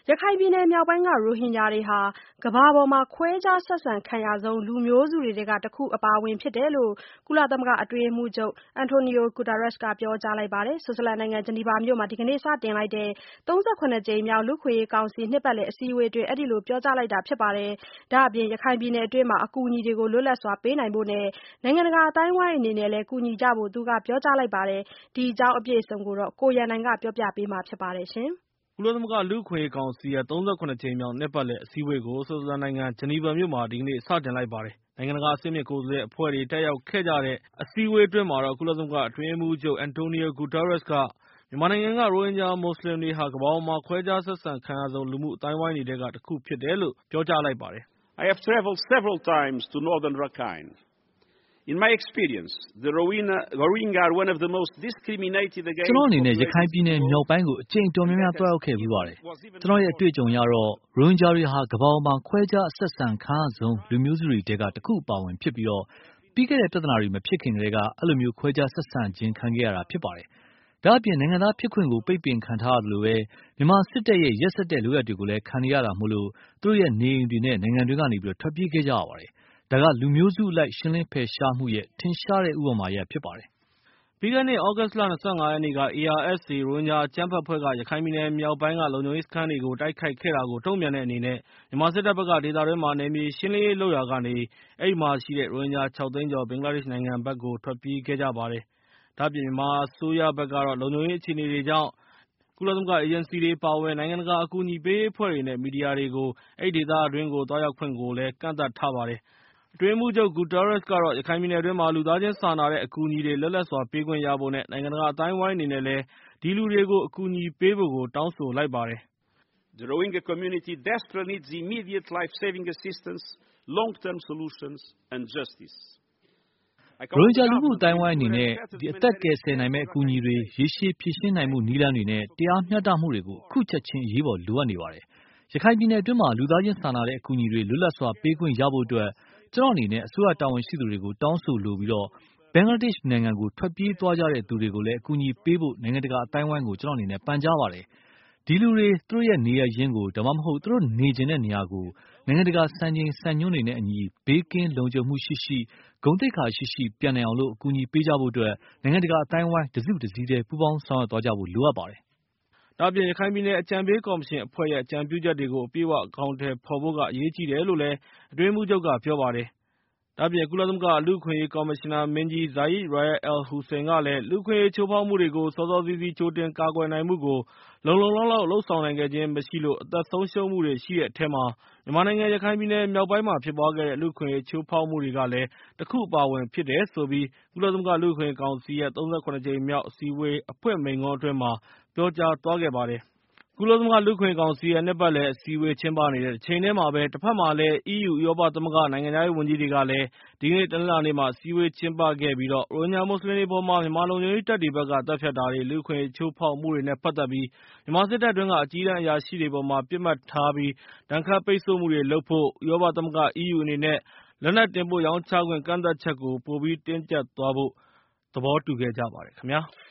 ရခိုင်ပြည်နယ်မြောက်ပိုင်းက ရိုဟင်ဂျာတွေဟာကမ္ဘာပေါ်မှာခွဲခြားဆက်ဆံခံရဆုံးလူမျိုးစုတွေထဲကတခုအပါအဝင်ဖြစ်တယ်လို့ ကုလသမဂ္ဂအတွင်းရေးမှူးချုပ် Antonio Guterres ကပြောကြားလိုက်ပါတယ်။ ဆွစ်ဇာလန်နိုင်ငံ ဂျနီဗာမြို့မှာ ဒီကနေ့စတင်လိုက်တဲ့ 37 ကြိမ်မြောက် လူ့အခွင့်အရေးကောင်စီ နှစ်ပတ်လည်အစည်းအဝေးအတွင်း အဲဒီလိုပြောကြားလိုက်တာဖြစ်ပါတယ်။ ဒါ့အပြင် ရခိုင်ပြည်နယ်အတွင်း အကူအညီတွေကို လွတ်လပ်စွာပေးနိုင်ဖို့နဲ့ နိုင်ငံတကာအသိုင်းအဝိုင်းအနေနဲ့လည်း ကူညီကြဖို့ သူကပြောကြားလိုက်ပါတယ်။ ဒီအကြောင်းအပြည့်အစုံကို ကိုရန်နိုင်ကပြောပြပေးမှာဖြစ်ပါတယ်။ကုလသမဂ္ဂလူ့အခွင့်အရေးကောင်စီရဲ့ 37 ကြိမ်မြောက် နှစ်ပတ်လည်အစည်းအဝေးကို ဆွစ်ဇာလန်နိုင်ငံ ဂျနီဗာမြို့မှာ ဒီကနေ့ စတင်လိုက်ပါတယ်။ နိုင်ငံတကာအဆင့်မြင့်ကိုယ်စားလှယ်အဖွဲ့တွေ တက်ရောက်ခဲ့ကြတဲ့ အစည်းအဝေးအတွင်းမှာတော့ ကုလသမဂ္ဂအတွင်းရေးမှူးချုပ် Antonio Guterres က မြန်မာနိုင်ငံက ရိုဟင်ဂျာမွတ်စလင်တွေဟာ ကမ္ဘာပေါ်မှာ ခွဲခြားဆက်ဆံခံရဆုံး လူမှုအသိုင်းအဝိုင်းတွေထဲက တခုဖြစ်တယ်လို့ ပြောကြားလိုက်ပါတယ်။ I have traveled several times to northern Rakhine. In my experience, the Rohingya are one of the most discriminated against. ကျွန်တော်အနေနဲ့ရခိုင်ပြည်နယ်မြောက်ပိုင်းကိုအကြိမ်တော်များများတွားရောက်ခဲ့ပြီးပါတယ်။ကျွန်တော်ရဲ့အတွေ့အကြုံအရတော့ ရိုဟင်ဂျာတွေဟာကမ္ဘာပေါ်မှာခွဲခြားဆက်ဆံခံရဆုံးလူမျိုးစုတွေထဲကတခုအပါအဝင်ဖြစ်ပြီးတော့ ပြီးခဲ့တဲ့ပြဿနာတွေမဖြစ်ခင်ကတည်းကအဲ့လိုမျိုးခွဲခြားဆက်ဆံခြင်းခံခဲ့ရတာဖြစ်ပါတယ်။ဒါ့အပြင်နိုင်ငံသားဖြစ်ခွင့်ကိုပိတ်ပင်ခံထားရသလိုပဲမြန်မာစစ်တပ်ရဲ့ရက်စက်တဲ့လုပ်ရပ်တွေကိုလည်းခံနေရတာမို့လို့သူတို့ရဲ့နေအိမ်တွေနဲ့နိုင်ငံတွေကနေထွက်ပြေးခဲ့ကြရပါတယ်။ဒါကလူမျိုးစုအလိုက်ရှင်းလင်းဖယ်ရှားမှုရဲ့ထင်ရှားတဲ့ဥပမာရပ်ဖြစ်ပါတယ်။ပြီးခဲ့တဲ့နှစ် သြဂုတ်လ 25 ရက်နေ့က ARSA ရိုဟင်ဂျာအကြမ်းဖက်အဖွဲ့က ရခိုင်ပြည်နယ်မြောက်ပိုင်းက လုံခြုံရေးစခန်းတွေကို တိုက်ခိုက်ခဲ့တာကို တုံ့ပြန်တဲ့အနေနဲ့ မြန်မာစစ်တပ်ဘက်က ဒေသတွင်းမှာ နယ်မြေရှင်းလင်းရေးလုပ်ရာကနေ အဲဒီမှာရှိတဲ့ ရိုဟင်ဂျာ ၆ သိန်းကျော် ဘင်္ဂလားဒေ့ရှ်နိုင်ငံဘက်ကို ထွက်ပြေးခဲ့ကြပါတယ်။ ဒါ့အပြင် မြန်မာအစိုးရဘက်ကတော့ လုံခြုံရေးအခြေအနေတွေကြောင့် ကုလသမဂ္ဂအေဂျင်စီတွေအပါအဝင် နိုင်ငံတကာအကူအညီပေးရေးအဖွဲ့တွေနဲ့ မီဒီယာတွေကို အဲဒီဒေသတွင်းကို သွားရောက်ခွင့်ကိုလည်း ကန့်သတ်ထားပါတယ်။ အတွင်းရေးမှူးချုပ် Guterres ကတော့ ရခိုင်ပြည်နယ်အတွင်းမှာ လူသားချင်းစာနာတဲ့အကူအညီတွေ လွတ်လပ်စွာပေးခွင့်ရဖို့နဲ့ နိုင်ငံတကာအသိုင်းအဝိုင်းအနေနဲ့လည်း ဒီလူတွေကို အကူအညီပေးဖို့ တောင်းဆိုလိုက်ပါတယ်။ The Rohingya community desperately needs immediate life-saving assistance, long-term solutions and justice. ရိုဟင်ဂျာလူမှုအတိုင်းအဝိုင်းအနေနဲ့အသက်ကယ်ဆယ်နိုင်မယ့်အကူအညီတွေရေရှည်ဖြေရှင်းနိုင်မှုနည်းလမ်းတွေနဲ့တရားမျှတမှုတွေကိုအခုချက်ချင်းအရေးပေါ်လိုအပ်နေပါတယ်။ရခိုင်ပြည်နယ်အတွင်းမှာလူသားချင်းစာနာတဲ့အကူအညီတွေလွတ်လပ်စွာပေးခွင့်ရဖို့အတွက်ကျွန်တော်အနေနဲ့အစိုးရတာဝန်ရှိသူတွေကိုတောင်းဆိုလိုပြီးတော့ဘင်္ဂလားဒေ့ရှ်နိုင်ငံကိုထွက်ပြေးသွားကြတဲ့သူတွေကိုလည်းအကူအညီပေးဖို့နိုင်ငံတကာအသိုင်းအဝိုင်းကိုကျွန်တော်အနေနဲ့ပန်ကြားပါတယ်။ဒီလူတွေသူတို့ရဲ့နေရပ်ရင်းကိုဒါမှမဟုတ်သူတို့နေချင်တဲ့နေရာကိုနိုင်ငံတကာစံချိန်စံညွှန်းတွေနဲ့အညီဘေးကင်းလုံခြုံမှုရှိရှိဂုဏ်သိက္ခာရှိရှိပြန်နိုင်အောင်အကူအညီပေးကြဖို့အတွက်နိုင်ငံတကာအသိုင်းအဝိုင်းတစုတစည်းတည်းပူးပေါင်းဆောင်ရွက်သွားကြဖို့လိုအပ်ပါတယ်။ဒါ့အပြင်ရခိုင်ပြည်နယ်အကြံပေးကော်မရှင်အဖွဲ့ရဲ့အကြံပြုချက်တွေကိုအပြည့်အဝအကောင်အထည်ဖော်ဖို့ကအရေးကြီးတယ်လို့လည်းအတွင်းရေးမှူးချုပ်ကပြောပါတယ်။ ဒါ့အပြင် ကုလသမဂ္ဂလူ့အခွင့်အရေးကော်မရှင်နာမင်းကြီး Zeid Ra'ad al-Hussein ကလည်း လူ့အခွင့်အရေးချိုးဖောက်မှုတွေကို စောစောစီးစီးကြိုတင်ကာကွယ်နိုင်မှုကို လုံလုံလောက်လောက်လုပ်ဆောင်နိုင်ခဲ့ခြင်းမရှိလို့ အသက်ဆုံးရှုံးမှုတွေရှိတဲ့အထဲမှာ မြန်မာနိုင်ငံရခိုင်ပြည်နယ်မြောက်ပိုင်းမှာဖြစ်ပွားခဲ့တဲ့ လူ့အခွင့်အရေးချိုးဖောက်မှုတွေကလည်း တခုအပါအဝင်ဖြစ်တယ်ဆိုပြီး ကုလသမဂ္ဂလူ့အခွင့်အရေးကောင်စီရဲ့ 37 ကြိမ်မြောက်အစည်းအဝေးအဖွင့်မိန့်ခွန်းအတွင်း ပြောကြားသွားခဲ့ပါတယ်။ ကုလသမဂ္ဂလူ့အခွင့်အရေးကောင်စီရဲ့ နှစ်ပတ်လည်အစည်းအဝေးကျင်းပနေတဲ့တချိန်တည်းမှာပဲ တဘက်မှာလည်း EU ဥရောပသမဂ္ဂနိုင်ငံခြားရေးဝန်ကြီးတွေကလည်း ဒီကနေ့တနင်္လာနေ့မှာ အစည်းအဝေးကျင်းပခဲ့ပြီး ရိုဟင်ဂျာမွတ်စလင်တွေအပေါ် မြန်မာလုံခြုံရေးတပ်တွေဘက်က သတ်ဖြတ်တာတွေ လူ့အခွင့်အရေးချိုးဖောက်မှုတွေနဲ့ ပတ်သက်ပြီး မြန်မာစစ်တပ်အတွင်းက အကြီးတန်းအရာရှိတွေအပေါ် ပစ်မှတ်ထားပြီး ဒဏ်ခတ်ပိတ်ဆို့မှုတွေလုပ်ဖို့ ဥရောပသမဂ္ဂ EU အနေနဲ့ လက်နက်တင်ပို့ရောင်းချခွင့်ကန့်သတ်ချက်ကို ပိုပြီးတင်းကျပ်သွားဖို့ သဘောတူခဲ့ကြပါတယ်ခင်ဗျာ။